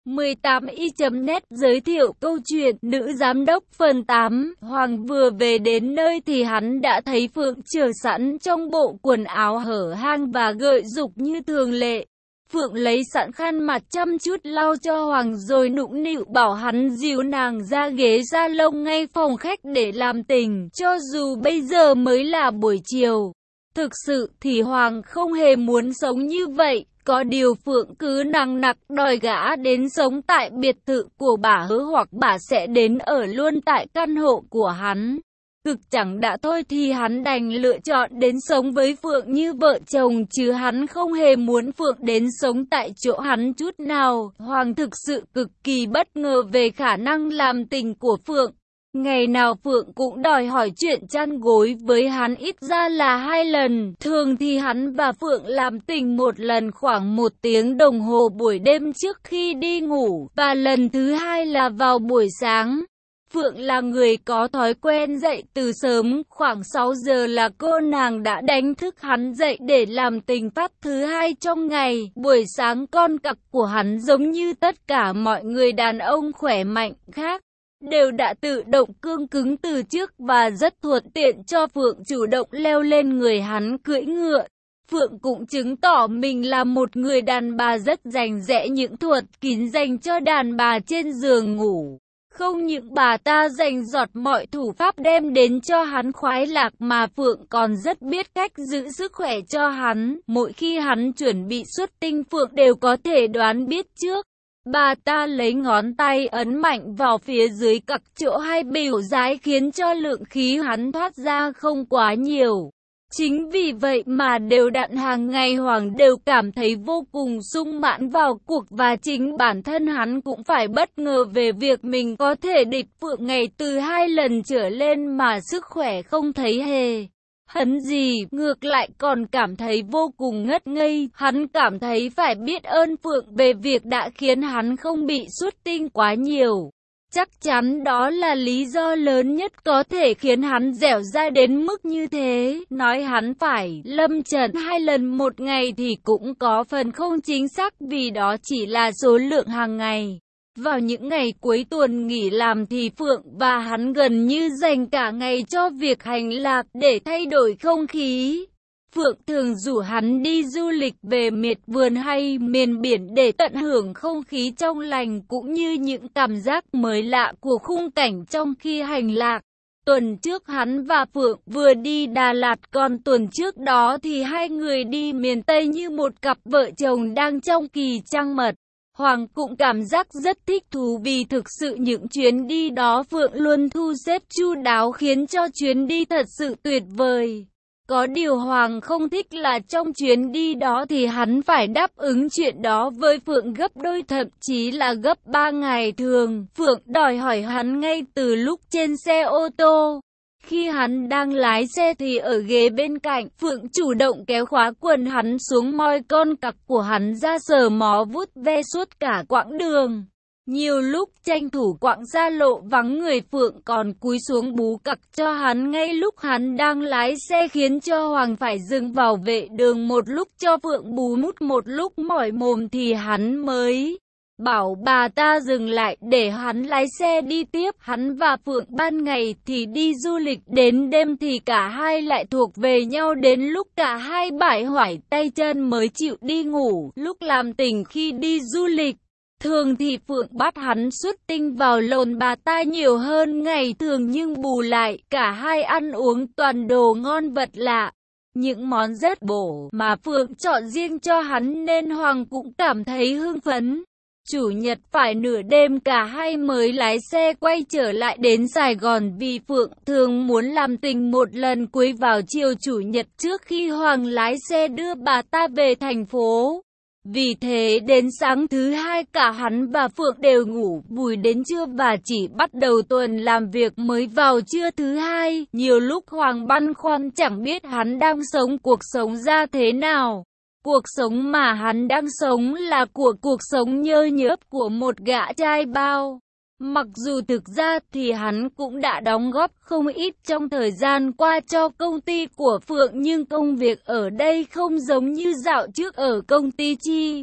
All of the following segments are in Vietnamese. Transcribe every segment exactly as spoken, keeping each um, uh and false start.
mười tám y chấm net giới thiệu câu chuyện Nữ Giám Đốc phần tám. Hoàng vừa về đến nơi thì hắn đã thấy Phượng chờ sẵn trong bộ quần áo hở hang và gợi dục như thường lệ. Phượng lấy sẵn khăn mặt chăm chút lau cho Hoàng rồi nũng nịu bảo hắn dìu nàng ra ghế salon ngay phòng khách để làm tình, cho dù bây giờ mới là buổi chiều. Thực sự thì Hoàng không hề muốn sống như vậy. Có điều Phượng cứ nằng nặc đòi gã đến sống tại biệt thự của bà hứa hoặc bà sẽ đến ở luôn tại căn hộ của hắn. Cực chẳng đã thôi thì hắn đành lựa chọn đến sống với Phượng như vợ chồng chứ hắn không hề muốn Phượng đến sống tại chỗ hắn chút nào. Hoàng thực sự cực kỳ bất ngờ về khả năng làm tình của Phượng. Ngày nào Phượng cũng đòi hỏi chuyện chăn gối với hắn ít ra là hai lần. Thường thì hắn và Phượng làm tình một lần khoảng một tiếng đồng hồ buổi đêm trước khi đi ngủ, và lần thứ hai là vào buổi sáng. Phượng là người có thói quen dậy từ sớm, khoảng sáu giờ là cô nàng đã đánh thức hắn dậy để làm tình phát thứ hai trong ngày. Buổi sáng con cặc của hắn giống như tất cả mọi người đàn ông khỏe mạnh khác, đều đã tự động cương cứng từ trước và rất thuận tiện cho Phượng chủ động leo lên người hắn cưỡi ngựa. Phượng cũng chứng tỏ mình là một người đàn bà rất rành rẽ những thuật kín dành cho đàn bà trên giường ngủ. Không những bà ta dành dọt mọi thủ pháp đem đến cho hắn khoái lạc mà Phượng còn rất biết cách giữ sức khỏe cho hắn. Mỗi khi hắn chuẩn bị xuất tinh Phượng đều có thể đoán biết trước. Bà ta lấy ngón tay ấn mạnh vào phía dưới cặc chỗ hai biểu dái khiến cho lượng khí hắn thoát ra không quá nhiều. Chính vì vậy mà đều đặn hàng ngày Hoàng đều cảm thấy vô cùng sung mãn vào cuộc, và chính bản thân hắn cũng phải bất ngờ về việc mình có thể địch Phượng ngày từ hai lần trở lên mà sức khỏe không thấy hề hấn gì, ngược lại còn cảm thấy vô cùng ngất ngây. Hắn cảm thấy phải biết ơn Phượng về việc đã khiến hắn không bị xuất tinh quá nhiều. Chắc chắn đó là lý do lớn nhất có thể khiến hắn dẻo dai đến mức như thế. Nói hắn phải lâm trận hai lần một ngày thì cũng có phần không chính xác, vì đó chỉ là số lượng hàng ngày. Vào những ngày cuối tuần nghỉ làm thì Phượng và hắn gần như dành cả ngày cho việc hành lạc để thay đổi không khí. Phượng thường rủ hắn đi du lịch về miệt vườn hay miền biển để tận hưởng không khí trong lành cũng như những cảm giác mới lạ của khung cảnh trong khi hành lạc. Tuần trước hắn và Phượng vừa đi Đà Lạt, còn tuần trước đó thì hai người đi miền Tây như một cặp vợ chồng đang trong kỳ trăng mật. Hoàng cũng cảm giác rất thích thú vì thực sự những chuyến đi đó Phượng luôn thu xếp chu đáo khiến cho chuyến đi thật sự tuyệt vời. Có điều Hoàng không thích là trong chuyến đi đó thì hắn phải đáp ứng chuyện đó với Phượng gấp đôi, thậm chí là gấp ba ngày thường. Phượng đòi hỏi hắn ngay từ lúc trên xe ô tô. Khi hắn đang lái xe thì ở ghế bên cạnh, Phượng chủ động kéo khóa quần hắn xuống, moi con cặc của hắn ra sờ mó vuốt ve suốt cả quãng đường. Nhiều lúc tranh thủ quãng xa lộ vắng người, Phượng còn cúi xuống bú cặc cho hắn ngay lúc hắn đang lái xe, khiến cho Hoàng phải dừng vào vệ đường một lúc cho Phượng bú mút, một lúc mỏi mồm thì hắn mới bảo bà ta dừng lại để hắn lái xe đi tiếp. Hắn và Phượng ban ngày thì đi du lịch, đến đêm thì cả hai lại thuộc về nhau đến lúc cả hai bải hoải tay chân mới chịu đi ngủ. Lúc làm tình khi đi du lịch, thường thì Phượng bắt hắn xuất tinh vào lồn bà ta nhiều hơn ngày thường, nhưng bù lại cả hai ăn uống toàn đồ ngon vật lạ, những món rất bổ mà Phượng chọn riêng cho hắn nên Hoàng cũng cảm thấy hưng phấn. Chủ nhật phải nửa đêm cả hai mới lái xe quay trở lại đến Sài Gòn, vì Phượng thường muốn làm tình một lần cuối vào chiều chủ nhật trước khi Hoàng lái xe đưa bà ta về thành phố. Vì thế đến sáng thứ hai cả hắn và Phượng đều ngủ bùi đến trưa và chỉ bắt đầu tuần làm việc mới vào trưa thứ hai. Nhiều lúc Hoàng băn khoăn chẳng biết hắn đang sống cuộc sống ra thế nào. Cuộc sống mà hắn đang sống là của cuộc sống nhơ nhớp của một gã trai bao. Mặc dù thực ra thì hắn cũng đã đóng góp không ít trong thời gian qua cho công ty của Phượng, nhưng công việc ở đây không giống như dạo trước ở công ty Chi.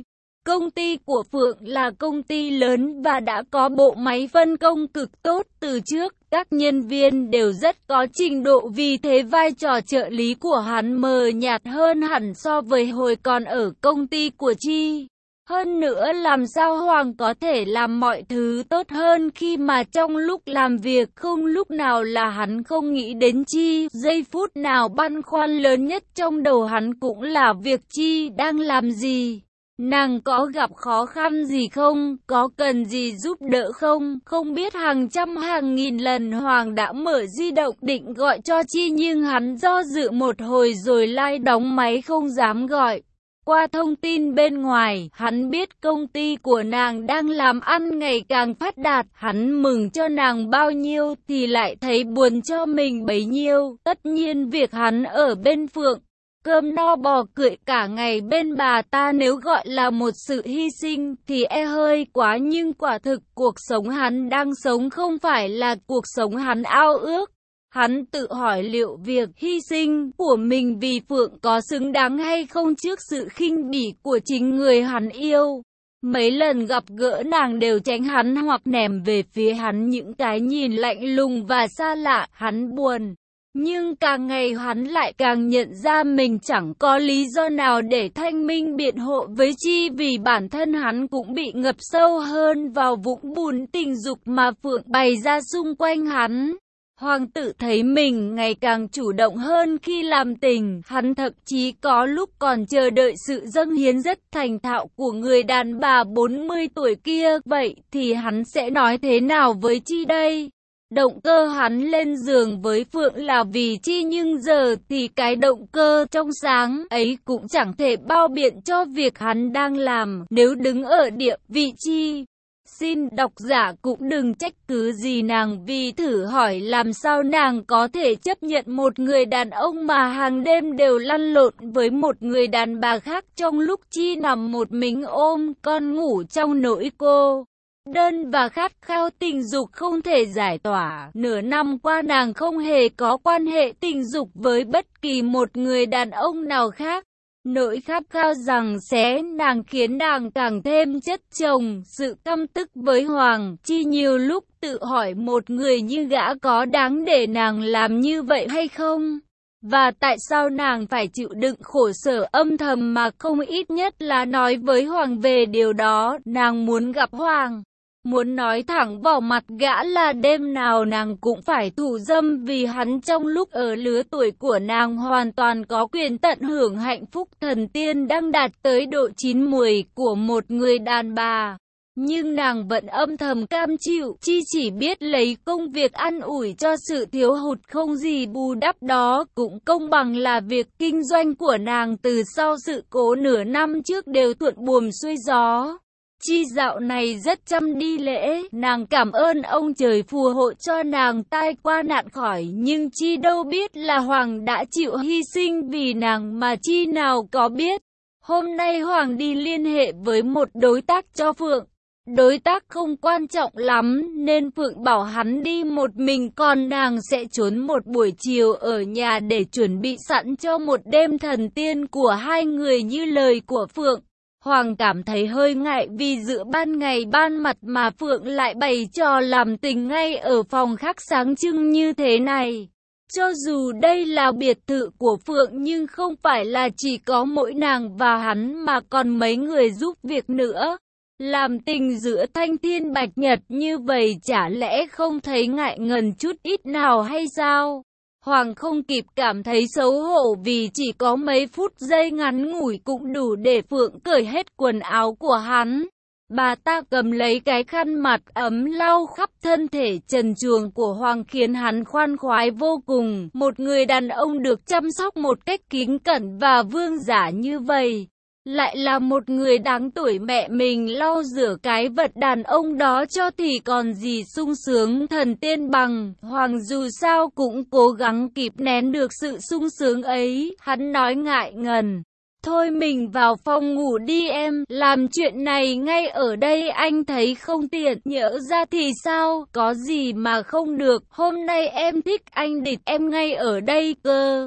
Công ty của Phượng là công ty lớn và đã có bộ máy phân công cực tốt từ trước, các nhân viên đều rất có trình độ, vì thế vai trò trợ lý của hắn mờ nhạt hơn hẳn so với hồi còn ở công ty của Chi. Hơn nữa làm sao Hoàng có thể làm mọi thứ tốt hơn khi mà trong lúc làm việc không lúc nào là hắn không nghĩ đến Chi, giây phút nào băn khoăn lớn nhất trong đầu hắn cũng là việc Chi đang làm gì. Nàng có gặp khó khăn gì không, có cần gì giúp đỡ không, không biết hàng trăm hàng nghìn lần Hoàng đã mở di động định gọi cho Chi nhưng hắn do dự một hồi rồi lại đóng máy không dám gọi. Qua thông tin bên ngoài, hắn biết công ty của nàng đang làm ăn ngày càng phát đạt, hắn mừng cho nàng bao nhiêu thì lại thấy buồn cho mình bấy nhiêu. Tất nhiên việc hắn ở bên Phượng, cơm no bò cưỡi cả ngày bên bà ta nếu gọi là một sự hy sinh thì e hơi quá, nhưng quả thực cuộc sống hắn đang sống không phải là cuộc sống hắn ao ước. Hắn tự hỏi liệu việc hy sinh của mình vì Phượng có xứng đáng hay không trước sự khinh bỉ của chính người hắn yêu. Mấy lần gặp gỡ nàng đều tránh hắn hoặc ném về phía hắn những cái nhìn lạnh lùng và xa lạ. Hắn buồn, nhưng càng ngày hắn lại càng nhận ra mình chẳng có lý do nào để thanh minh biện hộ với Chi, vì bản thân hắn cũng bị ngập sâu hơn vào vũng bùn tình dục mà Phượng bày ra xung quanh hắn. Hoàng tự thấy mình ngày càng chủ động hơn khi làm tình, hắn thậm chí có lúc còn chờ đợi sự dâng hiến rất thành thạo của người đàn bà bốn mươi tuổi kia. Vậy thì hắn sẽ nói thế nào với Chi đây? Động cơ hắn lên giường với Phượng là vì Chi, nhưng giờ thì cái động cơ trong sáng ấy cũng chẳng thể bao biện cho việc hắn đang làm. Nếu đứng ở địa vị Chi, xin độc giả cũng đừng trách cứ gì nàng, vì thử hỏi làm sao nàng có thể chấp nhận một người đàn ông mà hàng đêm đều lăn lộn với một người đàn bà khác trong lúc Chi nằm một mình ôm con ngủ trong nỗi cô đơn và khát khao tình dục không thể giải tỏa. Nửa năm qua nàng không hề có quan hệ tình dục với bất kỳ một người đàn ông nào khác. Nỗi khát khao rằng xé nàng khiến nàng càng thêm chất chồng sự căm tức với Hoàng. Chi nhiều lúc tự hỏi một người như gã có đáng để nàng làm như vậy hay không? Và tại sao nàng phải chịu đựng khổ sở âm thầm mà không ít nhất là nói với Hoàng về điều đó? Nàng muốn gặp Hoàng, muốn nói thẳng vào mặt gã là đêm nào nàng cũng phải thủ dâm vì hắn, trong lúc ở lứa tuổi của nàng hoàn toàn có quyền tận hưởng hạnh phúc thần tiên đang đạt tới độ chín muồi của một người đàn bà. Nhưng nàng vẫn âm thầm cam chịu. Chi chỉ biết lấy công việc ăn ủi cho sự thiếu hụt không gì bù đắp đó, cũng công bằng là việc kinh doanh của nàng từ sau sự cố nửa năm trước đều thuận buồm xuôi gió. Chi dạo này rất chăm đi lễ, nàng cảm ơn ông trời phù hộ cho nàng tai qua nạn khỏi, nhưng Chi đâu biết là Hoàng đã chịu hy sinh vì nàng mà Chi nào có biết. Hôm nay Hoàng đi liên hệ với một đối tác cho Phượng. Đối tác không quan trọng lắm nên Phượng bảo hắn đi một mình, còn nàng sẽ trốn một buổi chiều ở nhà để chuẩn bị sẵn cho một đêm thần tiên của hai người như lời của Phượng. Hoàng cảm thấy hơi ngại vì giữa ban ngày ban mặt mà Phượng lại bày trò làm tình ngay ở phòng khách sáng trưng như thế này. Cho dù đây là biệt thự của Phượng nhưng không phải là chỉ có mỗi nàng và hắn mà còn mấy người giúp việc nữa. Làm tình giữa thanh thiên bạch nhật như vậy chả lẽ không thấy ngại ngần chút ít nào hay sao? Hoàng không kịp cảm thấy xấu hổ vì chỉ có mấy phút giây ngắn ngủi cũng đủ để Phượng cởi hết quần áo của hắn. Bà ta cầm lấy cái khăn mặt ấm lau khắp thân thể trần truồng của Hoàng khiến hắn khoan khoái vô cùng. Một người đàn ông được chăm sóc một cách kính cẩn và vương giả như vậy, lại là một người đáng tuổi mẹ mình lau rửa cái vật đàn ông đó cho thì còn gì sung sướng thần tiên bằng. Hoàng dù sao cũng cố gắng kịp nén được sự sung sướng ấy, hắn nói ngại ngần. Thôi mình vào phòng ngủ đi em, làm chuyện này ngay ở đây anh thấy không tiện, nhỡ ra thì sao, có gì mà không được, hôm nay em thích anh địt em ngay ở đây cơ.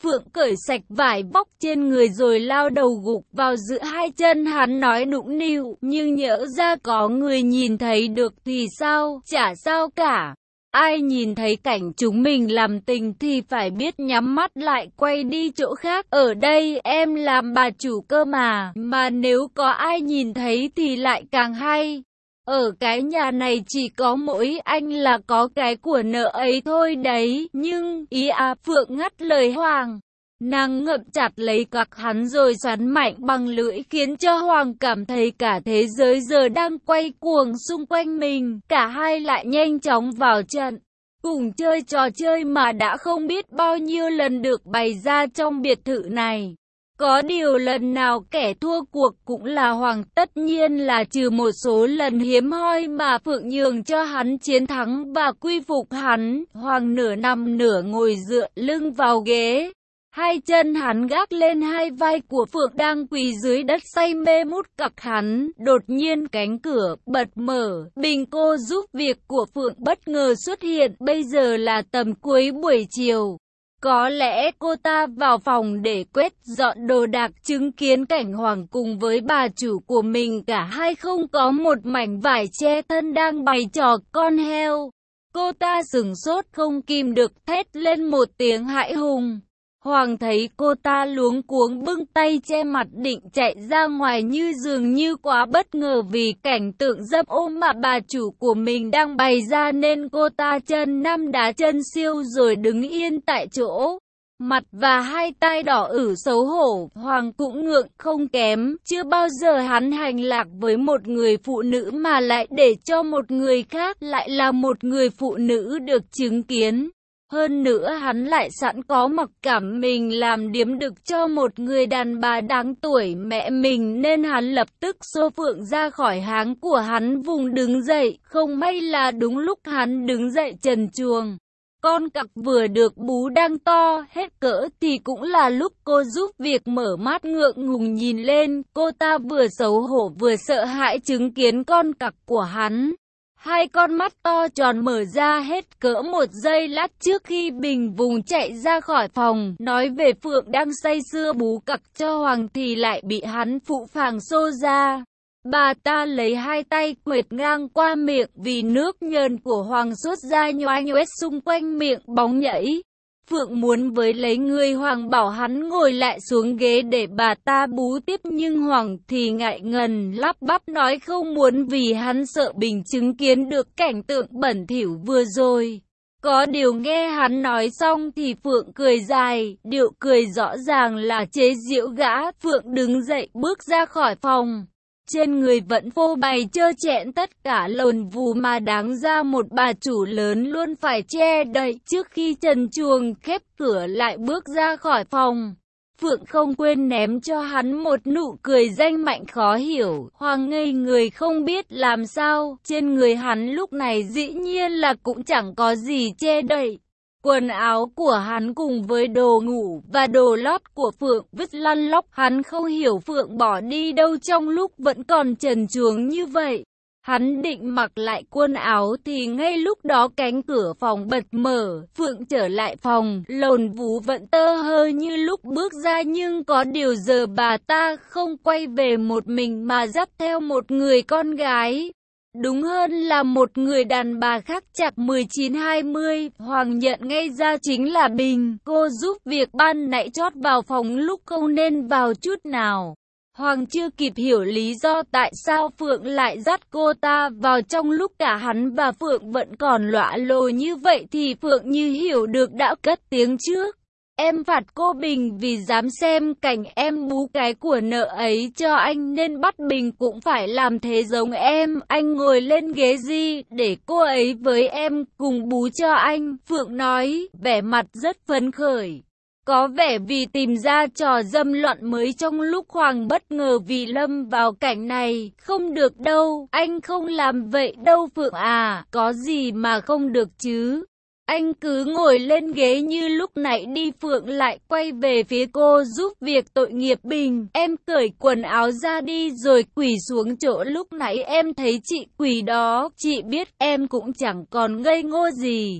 Phượng cởi sạch vải vóc trên người rồi lao đầu gục vào giữa hai chân hắn nói nũng nịu, nhưng nhỡ ra có người nhìn thấy được thì sao, chả sao cả. Ai nhìn thấy cảnh chúng mình làm tình thì phải biết nhắm mắt lại quay đi chỗ khác. Ở đây em làm bà chủ cơ mà, mà nếu có ai nhìn thấy thì lại càng hay. Ở cái nhà này chỉ có mỗi anh là có cái của nợ ấy thôi đấy. Nhưng, ý à, Phượng ngắt lời Hoàng. Nàng ngậm chặt lấy cặc hắn rồi xoắn mạnh bằng lưỡi khiến cho Hoàng cảm thấy cả thế giới giờ đang quay cuồng xung quanh mình. Cả hai lại nhanh chóng vào trận, cùng chơi trò chơi mà đã không biết bao nhiêu lần được bày ra trong biệt thự này. Có điều lần nào kẻ thua cuộc cũng là Hoàng, tất nhiên là trừ một số lần hiếm hoi mà Phượng nhường cho hắn chiến thắng và quy phục hắn. Hoàng nửa nằm nửa ngồi dựa lưng vào ghế. Hai chân hắn gác lên hai vai của Phượng đang quỳ dưới đất say mê mút cặc hắn. Đột nhiên cánh cửa bật mở, bình cô giúp việc của Phượng bất ngờ xuất hiện. Bây giờ là tầm cuối buổi chiều. Có lẽ cô ta vào phòng để quét dọn đồ đạc, chứng kiến cảnh Hoàng cùng với bà chủ của mình cả hai không có một mảnh vải che thân đang bày trò con heo. Cô ta sửng sốt không kìm được thét lên một tiếng hãi hùng. Hoàng thấy cô ta luống cuống bưng tay che mặt định chạy ra ngoài như dường như quá bất ngờ vì cảnh tượng dâm ô mà bà chủ của mình đang bày ra nên cô ta chân năm đá chân siêu rồi đứng yên tại chỗ. Mặt và hai tay đỏ ửng xấu hổ, Hoàng cũng ngượng không kém, chưa bao giờ hắn hành lạc với một người phụ nữ mà lại để cho một người khác lại là một người phụ nữ được chứng kiến. Hơn nữa hắn lại sẵn có mặc cảm mình làm điếm đực cho một người đàn bà đáng tuổi mẹ mình nên hắn lập tức xô Phượng ra khỏi háng của hắn vùng đứng dậy. Không may là đúng lúc hắn đứng dậy trần truồng, con cặc vừa được bú đang to hết cỡ thì cũng là lúc cô giúp việc mở mắt ngượng ngùng nhìn lên. Cô ta vừa xấu hổ vừa sợ hãi chứng kiến con cặc của hắn. Hai con mắt to tròn mở ra hết cỡ một giây lát trước khi bình vùng chạy ra khỏi phòng. Nói về Phượng đang say sưa bú cặc cho Hoàng thì lại bị hắn phụ phàng xô ra. Bà ta lấy hai tay quệt ngang qua miệng vì nước nhờn của Hoàng xuất ra nhoái nhoét xung quanh miệng bóng nhảy. Phượng muốn với lấy người Hoàng bảo hắn ngồi lại xuống ghế để bà ta bú tiếp nhưng Hoàng thì ngại ngần lắp bắp nói không muốn vì hắn sợ Bình chứng kiến được cảnh tượng bẩn thỉu vừa rồi. Có điều nghe hắn nói xong thì Phượng cười dài, điệu cười rõ ràng là chế giễu gã. Phượng đứng dậy bước ra khỏi phòng. Trên người vẫn phô bày trơ trẽn tất cả lồn vù mà đáng ra một bà chủ lớn luôn phải che đậy. Trước khi trần truồng khép cửa lại bước ra khỏi phòng, Phượng không quên ném cho hắn một nụ cười danh mạnh khó hiểu. Hoàng ngây người không biết làm sao. Trên người hắn lúc này dĩ nhiên là cũng chẳng có gì che đậy. Quần áo của hắn cùng với đồ ngủ và đồ lót của Phượng vứt lăn lóc. Hắn không hiểu Phượng bỏ đi đâu trong lúc vẫn còn trần truồng như vậy. Hắn định mặc lại quần áo thì ngay lúc đó cánh cửa phòng bật mở. Phượng trở lại phòng, lồn vú vẫn tơ hơ như lúc bước ra nhưng có điều giờ bà ta không quay về một mình mà dắt theo một người con gái. Đúng hơn là một người đàn bà khác chạc mười chín hai mươi, Hoàng nhận ngay ra chính là Bình, cô giúp việc ban nãy chót vào phòng lúc không nên vào chút nào. Hoàng chưa kịp hiểu lý do tại sao Phượng lại dắt cô ta vào trong lúc cả hắn và Phượng vẫn còn lọa lồ như vậy thì Phượng như hiểu được đã cất tiếng trước. Em phạt cô Bình vì dám xem cảnh em bú cái của nợ ấy cho anh nên bắt Bình cũng phải làm thế giống em. Anh ngồi lên ghế gì để cô ấy với em cùng bú cho anh. Phượng nói, vẻ mặt rất phấn khởi. Có vẻ vì tìm ra trò dâm loạn mới trong lúc Hoàng bất ngờ vì lâm vào cảnh này. Không được đâu, anh không làm vậy đâu Phượng à, có gì mà không được chứ. Anh cứ ngồi lên ghế như lúc nãy đi. Phượng lại quay về phía cô giúp việc tội nghiệp Bình. Em cởi quần áo ra đi rồi quỳ xuống chỗ lúc nãy em thấy chị quỳ đó. Chị biết em cũng chẳng còn ngây ngô gì.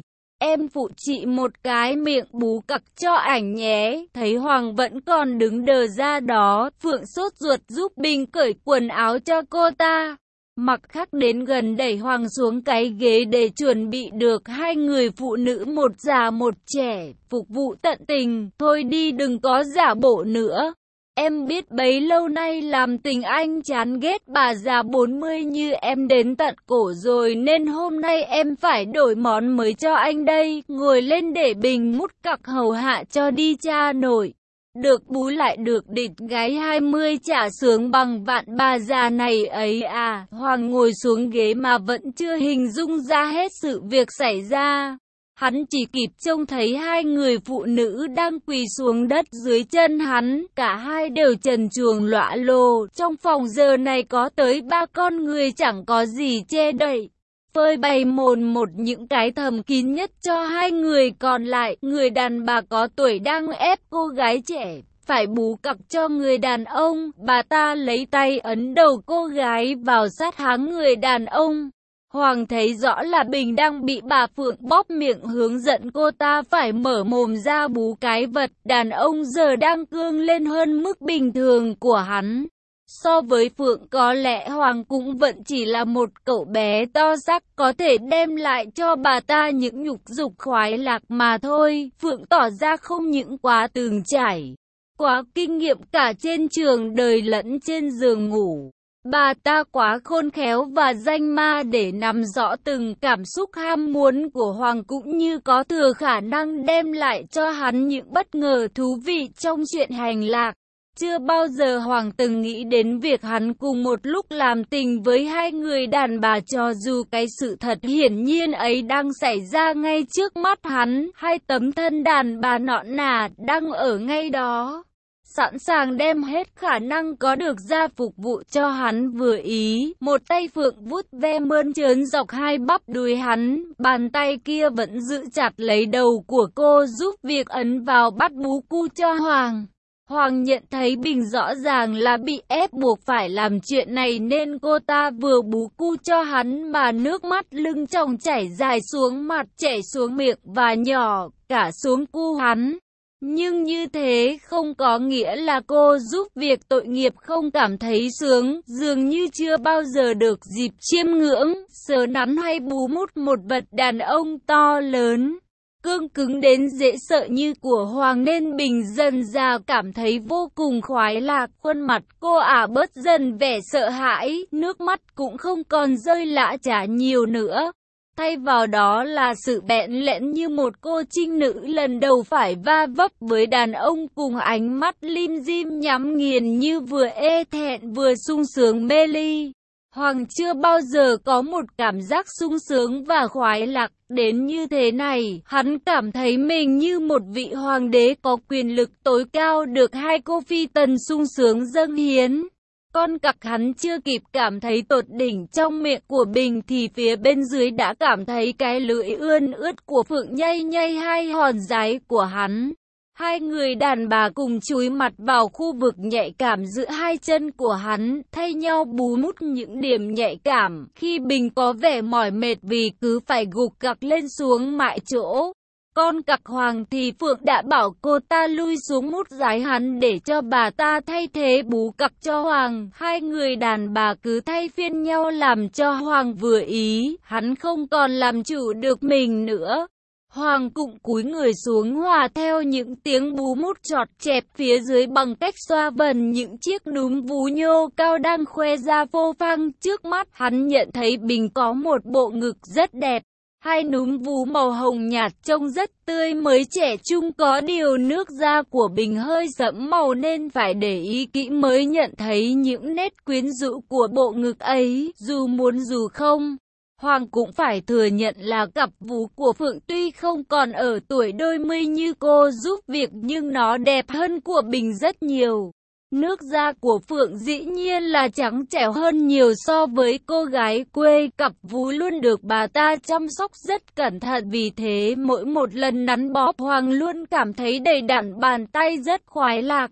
em phụ chị một cái miệng bú cặc cho ảnh nhé. Thấy Hoàng vẫn còn đứng đờ ra đó, Phượng sốt ruột giúp Bình cởi quần áo cho cô ta. Mặc Khắc đến gần đẩy Hoàng xuống cái ghế để chuẩn bị được hai người phụ nữ một già một trẻ, phục vụ tận tình. Thôi đi, đừng có giả bộ nữa. Em biết bấy lâu nay làm tình anh chán ghét bà già bốn mươi như em đến tận cổ rồi, nên hôm nay em phải đổi món mới cho anh đây. Ngồi lên để Bình mút cặc hầu hạ cho đi cha nội. Được bú lại được địt gái hai mươi chả sướng bằng vạn bà già này ấy à. Hoàng ngồi xuống ghế mà vẫn chưa hình dung ra hết sự việc xảy ra. Hắn chỉ kịp trông thấy hai người phụ nữ đang quỳ xuống đất dưới chân hắn, cả hai đều trần truồng lõa lồ. Trong phòng giờ này có tới ba con người chẳng có gì che đậy, phơi bày mồn một những cái thầm kín nhất cho hai người còn lại. Người đàn bà có tuổi đang ép cô gái trẻ phải bú cặc cho người đàn ông. Bà ta lấy tay ấn đầu cô gái vào sát háng người đàn ông. Hoàng thấy rõ là Bình đang bị bà Phượng bóp miệng hướng dẫn cô ta phải mở mồm ra bú cái vật. Đàn ông giờ đang cương lên hơn mức bình thường của hắn. So với Phượng có lẽ Hoàng cũng vẫn chỉ là một cậu bé to xác có thể đem lại cho bà ta những nhục dục khoái lạc mà thôi. Phượng tỏ ra không những quá từng trải, quá kinh nghiệm cả trên trường đời lẫn trên giường ngủ. Bà ta quá khôn khéo và danh ma để nắm rõ từng cảm xúc ham muốn của Hoàng, cũng như có thừa khả năng đem lại cho hắn những bất ngờ thú vị trong chuyện hành lạc. Chưa bao giờ Hoàng từng nghĩ đến việc hắn cùng một lúc làm tình với hai người đàn bà, cho dù cái sự thật hiển nhiên ấy đang xảy ra ngay trước mắt hắn. Hai tấm thân đàn bà nõn nà đang ở ngay đó, sẵn sàng đem hết khả năng có được ra phục vụ cho hắn vừa ý. Một tay Phượng vuốt ve mơn trớn dọc hai bắp đùi hắn, bàn tay kia vẫn giữ chặt lấy đầu của cô giúp việc ấn vào bắt bú cu cho Hoàng. Hoàng nhận thấy Bình rõ ràng là bị ép buộc phải làm chuyện này, nên cô ta vừa bú cu cho hắn mà nước mắt lưng tròng chảy dài xuống mặt, chảy xuống miệng và nhỏ cả xuống cu hắn. Nhưng như thế không có nghĩa là cô giúp việc tội nghiệp không cảm thấy sướng, dường như chưa bao giờ được dịp chiêm ngưỡng, sờ nắn hay bú mút một vật đàn ông to lớn, cương cứng đến dễ sợ như của Hoàng, nên Bình dần ra cảm thấy vô cùng khoái lạc. Khuôn mặt cô ả bớt dần vẻ sợ hãi, nước mắt cũng không còn rơi lã chả nhiều nữa. Thay vào đó là sự bẽn lẽn như một cô trinh nữ lần đầu phải va vấp với đàn ông, cùng ánh mắt lim dim nhắm nghiền như vừa ê thẹn vừa sung sướng mê ly. Hoàng chưa bao giờ có một cảm giác sung sướng và khoái lạc đến như thế này. Hắn cảm thấy mình như một vị hoàng đế có quyền lực tối cao được hai cô phi tần sung sướng dâng hiến. Con cặc hắn chưa kịp cảm thấy tột đỉnh trong miệng của Bình thì phía bên dưới đã cảm thấy cái lưỡi ươn ướt của Phượng nhay nhay hai hòn giái của hắn. Hai người đàn bà cùng chúi mặt vào khu vực nhạy cảm giữa hai chân của hắn, thay nhau bú mút những điểm nhạy cảm. Khi Bình có vẻ mỏi mệt vì cứ phải gục cặc lên xuống mãi chỗ con cặc Hoàng thì Phượng đã bảo cô ta lui xuống mút giái hắn để cho bà ta thay thế bú cặc cho Hoàng. Hai người đàn bà cứ thay phiên nhau làm cho Hoàng vừa ý, hắn không còn làm chủ được mình nữa. Hoàng cũng cúi người xuống hòa theo những tiếng bú mút chọt chẹp phía dưới bằng cách xoa bần những chiếc núm vú nhô cao đang khoe ra phô phang trước mắt. Hắn nhận thấy Bình có một bộ ngực rất đẹp, hai núm vú màu hồng nhạt trông rất tươi mới trẻ trung, có điều nước da của Bình hơi sẫm màu nên phải để ý kỹ mới nhận thấy những nét quyến rũ của bộ ngực ấy. Dù muốn dù không, Hoàng cũng phải thừa nhận là cặp vú của Phượng tuy không còn ở tuổi đôi mươi như cô giúp việc nhưng nó đẹp hơn của Bình rất nhiều. Nước da của Phượng dĩ nhiên là trắng trẻo hơn nhiều so với cô gái quê, cặp vú luôn được bà ta chăm sóc rất cẩn thận, vì thế mỗi một lần nắn bóp Hoàng luôn cảm thấy đầy đặn bàn tay rất khoái lạc.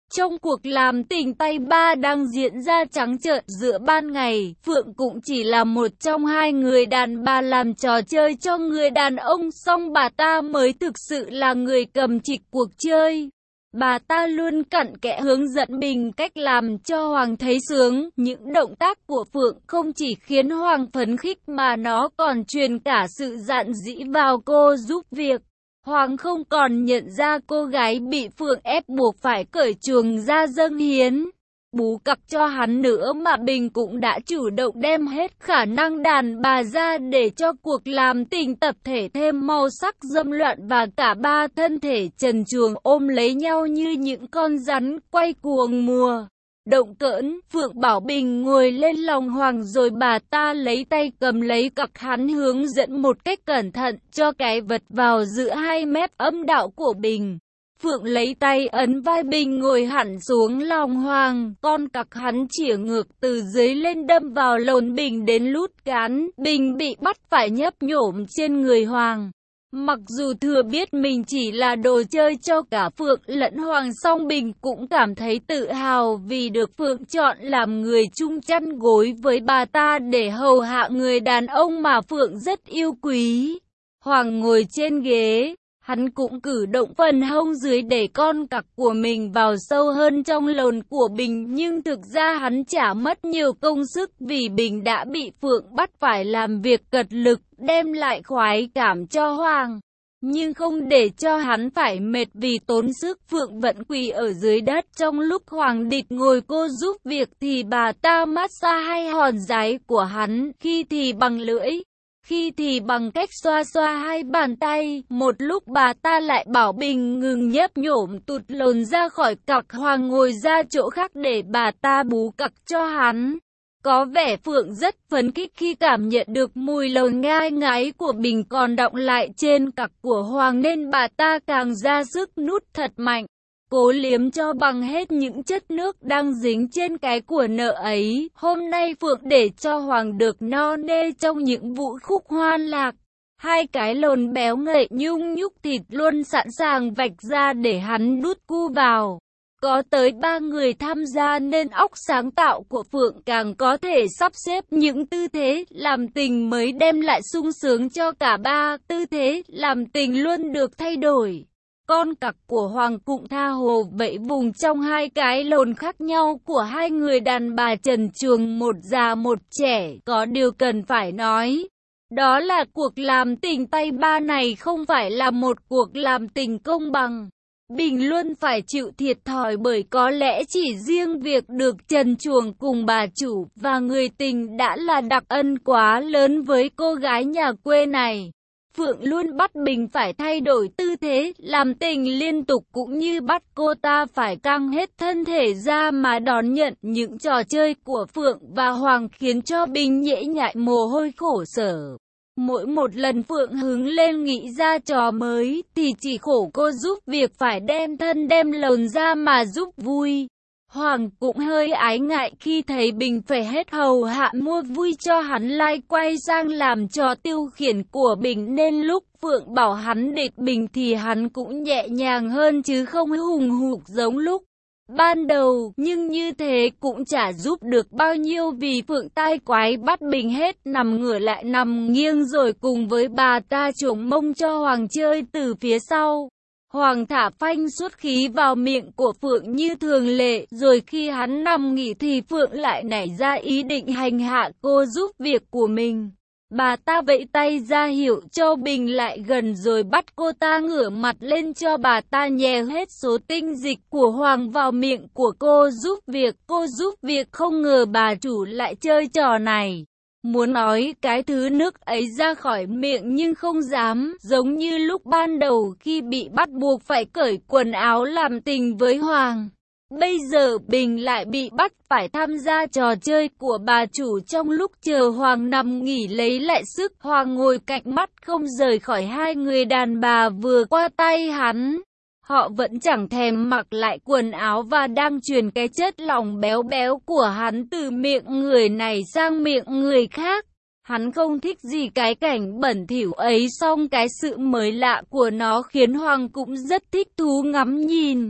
Trong cuộc làm tình tay ba đang diễn ra trắng trợn giữa ban ngày, Phượng cũng chỉ là một trong hai người đàn bà làm trò chơi cho người đàn ông, song bà ta mới thực sự là người cầm trịch cuộc chơi. Bà ta luôn cặn kẽ hướng dẫn Bình cách làm cho Hoàng thấy sướng. Những động tác của Phượng không chỉ khiến Hoàng phấn khích mà nó còn truyền cả sự dạn dĩ vào cô giúp việc. Hoàng không còn nhận ra cô gái bị Phượng ép buộc phải cởi chuồng ra dâng hiến, bú cặc cho hắn nữa, mà Bình cũng đã chủ động đem hết khả năng đàn bà ra để cho cuộc làm tình tập thể thêm màu sắc dâm loạn, và cả ba thân thể trần truồng ôm lấy nhau như những con rắn quay cuồng mùa. Động cỡn, Phượng bảo Bình ngồi lên lòng Hoàng rồi bà ta lấy tay cầm lấy cặc hắn, hướng dẫn một cách cẩn thận cho cái vật vào giữa hai mép âm đạo của Bình. Phượng lấy tay ấn vai Bình ngồi hẳn xuống lòng Hoàng, con cặc hắn chĩa ngược từ dưới lên đâm vào lồn Bình đến lút cán. Bình bị bắt phải nhấp nhổm trên người Hoàng. Mặc dù thừa biết mình chỉ là đồ chơi cho cả Phượng lẫn Hoàng, song Bình cũng cảm thấy tự hào vì được Phượng chọn làm người chung chăn gối với bà ta để hầu hạ người đàn ông mà Phượng rất yêu quý. Hoàng ngồi trên ghế, hắn cũng cử động phần hông dưới để con cặc của mình vào sâu hơn trong lồn của Bình, nhưng thực ra hắn chả mất nhiều công sức vì Bình đã bị Phượng bắt phải làm việc cật lực, đem lại khoái cảm cho Hoàng. Nhưng không để cho hắn phải mệt vì tốn sức, Phượng vẫn quỳ ở dưới đất. Trong lúc Hoàng địch ngồi cô giúp việc thì bà ta massage hai hòn giái của hắn, khi thì bằng lưỡi, khi thì bằng cách xoa xoa hai bàn tay. Một lúc bà ta lại bảo Bình ngừng nhấp nhổm tụt lồn ra khỏi cặc. Hoàng ngồi ra chỗ khác để bà ta bú cặc cho hắn. Có vẻ Phượng rất phấn khích khi cảm nhận được mùi lồn ngai ngái của Bình còn đọng lại trên cặc của Hoàng, nên bà ta càng ra sức nút thật mạnh, cố liếm cho bằng hết những chất nước đang dính trên cái của nợ ấy. Hôm nay Phượng để cho Hoàng được no nê trong những vũ khúc hoan lạc. Hai cái lồn béo ngậy nhung nhúc thịt luôn sẵn sàng vạch ra để hắn đút cu vào. Có tới ba người tham gia nên óc sáng tạo của Phượng càng có thể sắp xếp những tư thế làm tình mới đem lại sung sướng cho cả ba. Tư thế làm tình luôn được thay đổi. Con cặc của Hoàng cũng tha hồ vẫy vùng trong hai cái lồn khác nhau của hai người đàn bà trần truồng, một già một trẻ. Có điều cần phải nói, đó là cuộc làm tình tay ba này không phải là một cuộc làm tình công bằng. Bình luôn phải chịu thiệt thòi bởi có lẽ chỉ riêng việc được trần truồng cùng bà chủ và người tình đã là đặc ân quá lớn với cô gái nhà quê này. Phượng luôn bắt Bình phải thay đổi tư thế làm tình liên tục, cũng như bắt cô ta phải căng hết thân thể ra mà đón nhận những trò chơi của Phượng và Hoàng, khiến cho Bình nhễ nhại mồ hôi khổ sở. Mỗi một lần Phượng hứng lên nghĩ ra trò mới thì chỉ khổ cô giúp việc phải đem thân đem lồn ra mà giúp vui. Hoàng cũng hơi ái ngại khi thấy Bình phải hết hầu hạ mua vui cho hắn lại quay sang làm trò tiêu khiển của Bình, nên lúc Phượng bảo hắn địch Bình thì hắn cũng nhẹ nhàng hơn chứ không hùng hục giống lúc ban đầu. Nhưng như thế cũng chả giúp được bao nhiêu vì Phượng tai quái bắt Bình hết nằm ngửa lại nằm nghiêng rồi cùng với bà ta chổng mông cho Hoàng chơi từ phía sau. Hoàng thả phanh suốt khí vào miệng của Phượng như thường lệ, rồi khi hắn nằm nghỉ thì Phượng lại nảy ra ý định hành hạ cô giúp việc của mình. Bà ta vẫy tay ra hiệu cho Bình lại gần rồi bắt cô ta ngửa mặt lên cho bà ta nhè hết số tinh dịch của Hoàng vào miệng của cô giúp việc. Cô giúp việc không ngờ bà chủ lại chơi trò này. Muốn nói cái thứ nước ấy ra khỏi miệng nhưng không dám, giống như lúc ban đầu khi bị bắt buộc phải cởi quần áo làm tình với Hoàng. Bây giờ Bình lại bị bắt phải tham gia trò chơi của bà chủ trong lúc chờ Hoàng nằm nghỉ lấy lại sức. Hoàng ngồi cạnh mắt không rời khỏi hai người đàn bà vừa qua tay hắn. Họ vẫn chẳng thèm mặc lại quần áo và đang truyền cái chất lỏng béo béo của hắn từ miệng người này sang miệng người khác. Hắn không thích gì cái cảnh bẩn thỉu ấy, song cái sự mới lạ của nó khiến Hoàng cũng rất thích thú ngắm nhìn.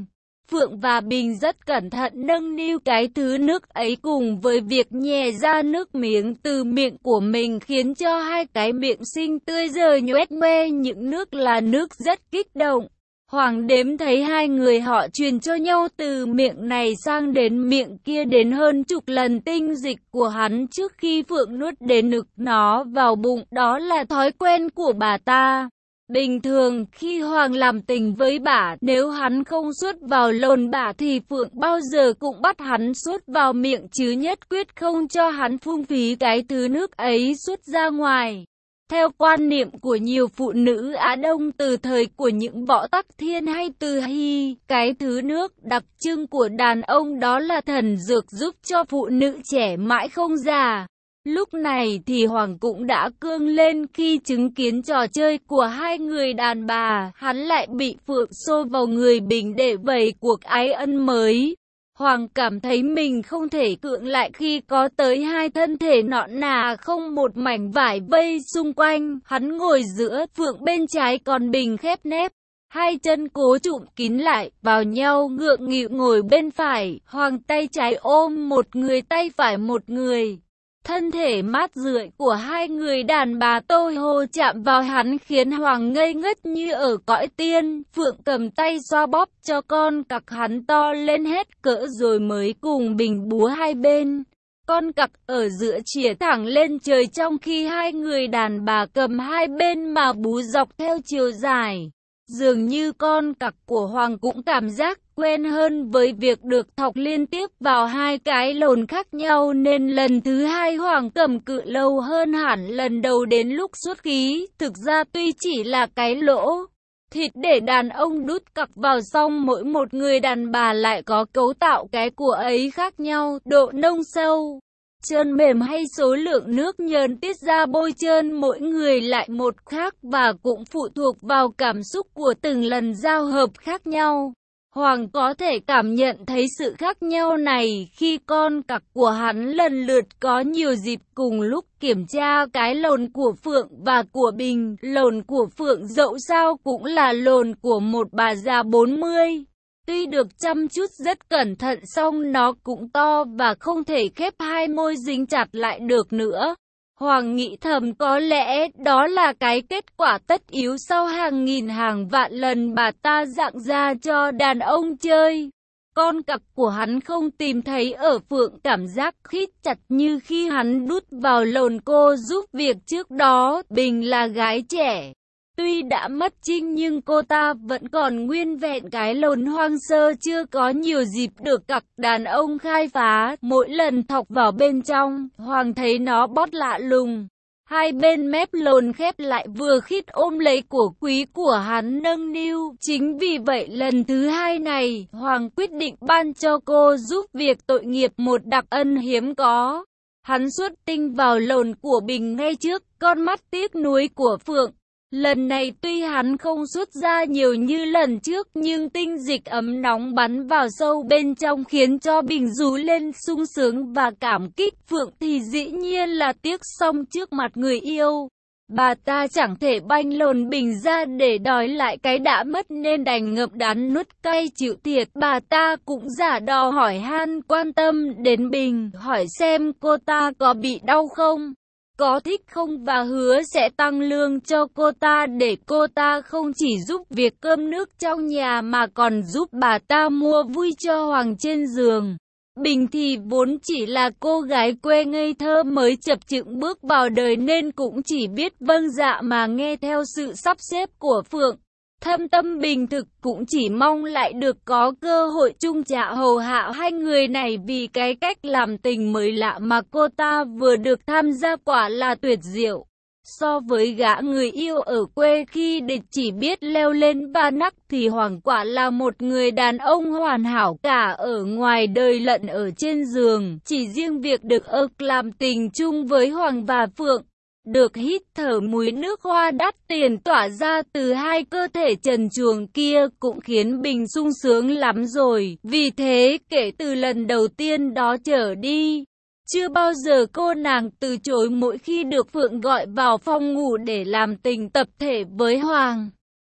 Phượng và Bình rất cẩn thận nâng niu cái thứ nước ấy cùng với việc nhè ra nước miếng từ miệng của mình khiến cho hai cái miệng xinh tươi giờ nhoét ngoe những nước là nước rất kích động. Hoàng đếm thấy hai người họ truyền cho nhau từ miệng này sang đến miệng kia đến hơn chục lần tinh dịch của hắn trước khi Phượng nuốt đến nực nó vào bụng, đó là thói quen của bà ta. Bình thường, khi Hoàng làm tình với bà, nếu hắn không suốt vào lồn bà thì Phượng bao giờ cũng bắt hắn suốt vào miệng chứ nhất quyết không cho hắn phung phí cái thứ nước ấy suốt ra ngoài. Theo quan niệm của nhiều phụ nữ Á Đông từ thời của những Võ Tắc Thiên hay Từ Hy, cái thứ nước đặc trưng của đàn ông đó là thần dược giúp cho phụ nữ trẻ mãi không già. Lúc này thì Hoàng cũng đã cương lên khi chứng kiến trò chơi của hai người đàn bà, hắn lại bị Phượng xô vào người Bình để vầy cuộc ái ân mới. Hoàng cảm thấy mình không thể cưỡng lại khi có tới hai thân thể nõn nà không một mảnh vải vây xung quanh, hắn ngồi giữa, Phượng bên trái còn Bình khép nép. Hai chân cố trụm kín lại vào nhau ngượng nghịu ngồi bên phải, Hoàng tay trái ôm một người tay phải một người. Thân thể mát rượi của hai người đàn bà tôi hồ chạm vào hắn khiến Hoàng ngây ngất như ở cõi tiên. Phượng cầm tay xoa bóp cho con cặc hắn to lên hết cỡ rồi mới cùng Bình búa hai bên. Con cặc ở giữa chĩa thẳng lên trời trong khi hai người đàn bà cầm hai bên mà bú dọc theo chiều dài. Dường như con cặc của Hoàng cũng cảm giác quen hơn với việc được thọc liên tiếp vào hai cái lồn khác nhau nên lần thứ hai Hoàng cầm cự lâu hơn hẳn lần đầu đến lúc xuất khí. Thực ra tuy chỉ là cái lỗ thịt để đàn ông đút cặc vào xong mỗi một người đàn bà lại có cấu tạo cái của ấy khác nhau, độ nông sâu, trơn mềm hay số lượng nước nhờn tiết ra bôi trơn mỗi người lại một khác và cũng phụ thuộc vào cảm xúc của từng lần giao hợp khác nhau. Hoàng có thể cảm nhận thấy sự khác nhau này khi con cặc của hắn lần lượt có nhiều dịp cùng lúc kiểm tra cái lồn của Phượng và của Bình. Lồn của Phượng dẫu sao cũng là lồn của một bà già bốn mươi. Tuy được chăm chút rất cẩn thận song nó cũng to và không thể khép hai môi dính chặt lại được nữa. Hoàng nghĩ thầm có lẽ đó là cái kết quả tất yếu sau hàng nghìn hàng vạn lần bà ta dặn ra cho đàn ông chơi. Con cặc của hắn không tìm thấy ở Phượng cảm giác khít chặt như khi hắn đút vào lồn cô giúp việc trước đó. Bình là gái trẻ. Tuy đã mất trinh nhưng cô ta vẫn còn nguyên vẹn cái lồn hoang sơ chưa có nhiều dịp được cặc đàn ông khai phá. Mỗi lần thọc vào bên trong, Hoàng thấy nó bót lạ lùng. Hai bên mép lồn khép lại vừa khít ôm lấy của quý của hắn nâng niu. Chính vì vậy lần thứ hai này, Hoàng quyết định ban cho cô giúp việc tội nghiệp một đặc ân hiếm có. Hắn xuất tinh vào lồn của Bình ngay trước con mắt tiếc nuối của Phượng. Lần này tuy hắn không xuất ra nhiều như lần trước nhưng tinh dịch ấm nóng bắn vào sâu bên trong khiến cho Bình rú lên sung sướng và cảm kích. Phượng thì dĩ nhiên là tiếc xong trước mặt người yêu. Bà ta chẳng thể banh lồn Bình ra để đòi lại cái đã mất nên đành ngậm đắng nuốt cay chịu thiệt. Bà ta cũng giả đò hỏi han quan tâm đến Bình, hỏi xem cô ta có bị đau không, có thích không và hứa sẽ tăng lương cho cô ta để cô ta không chỉ giúp việc cơm nước trong nhà mà còn giúp bà ta mua vui cho Hoàng trên giường. Bình thì vốn chỉ là cô gái quê ngây thơ mới chập chững bước vào đời nên cũng chỉ biết vâng dạ mà nghe theo sự sắp xếp của Phượng. Thâm tâm Bình thực cũng chỉ mong lại được có cơ hội chung trả hầu hạ hai người này vì cái cách làm tình mới lạ mà cô ta vừa được tham gia quả là tuyệt diệu. So với gã người yêu ở quê khi địch chỉ biết leo lên ba nắc thì Hoàng quả là một người đàn ông hoàn hảo cả ở ngoài đời lẫn ở trên giường. Chỉ riêng việc được ực làm tình chung với Hoàng và Phượng, được hít thở mùi nước hoa đắt tiền tỏa ra từ hai cơ thể trần truồng kia cũng khiến Bình sung sướng lắm rồi. Vì thế kể từ lần đầu tiên đó trở đi, chưa bao giờ cô nàng từ chối mỗi khi được Phượng gọi vào phòng ngủ để làm tình tập thể với Hoàng.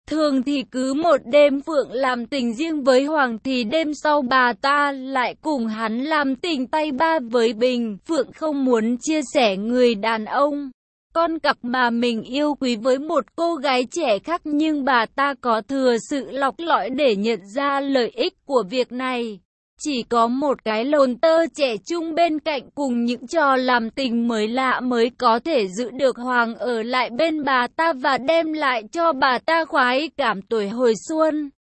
Thường thì cứ một đêm Phượng làm tình riêng với Hoàng thì đêm sau bà ta lại cùng hắn làm tình tay ba với Bình. Phượng không muốn chia sẻ người đàn ông con cặc mà mình yêu quý với một cô gái trẻ khác, nhưng bà ta có thừa sự lọc lõi để nhận ra lợi ích của việc này. Chỉ có một cái lồn tơ trẻ trung bên cạnh cùng những trò làm tình mới lạ mới có thể giữ được Hoàng ở lại bên bà ta và đem lại cho bà ta khoái cảm tuổi hồi xuân.